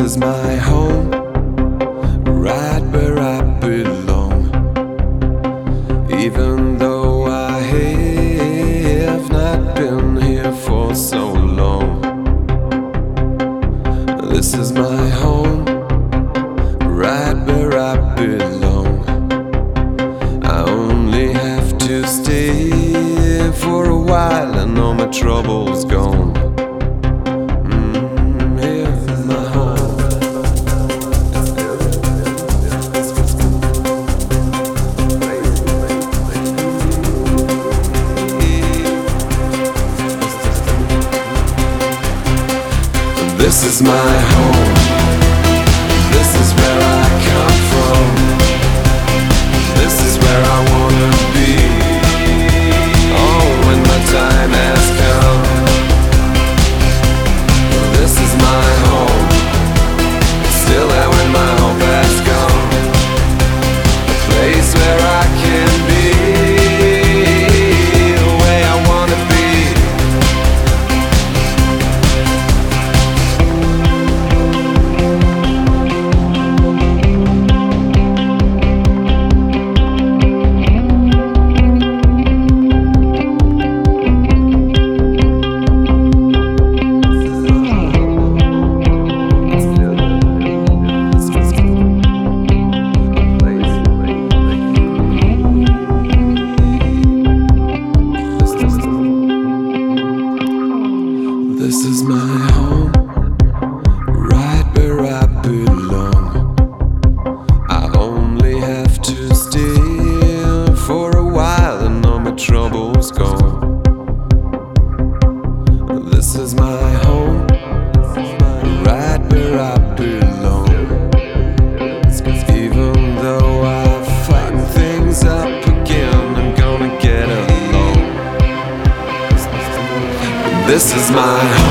is my home, right where I belong. Even though I have not been here for so long, this is my home, right where I belong. I only have to stay for a while and all my troubles gone. This is my home, this is where I come from, this is where I wanna be. Oh, when my time has come, this is my home, still there when my hope has gone. A place where I can be the way I wanna be. This is my home, right where I belong. I only have to stay for a while and all my troubles gone. This is my home, right where I belong. Even though I fight things up again, I'm gonna get along. This is my home.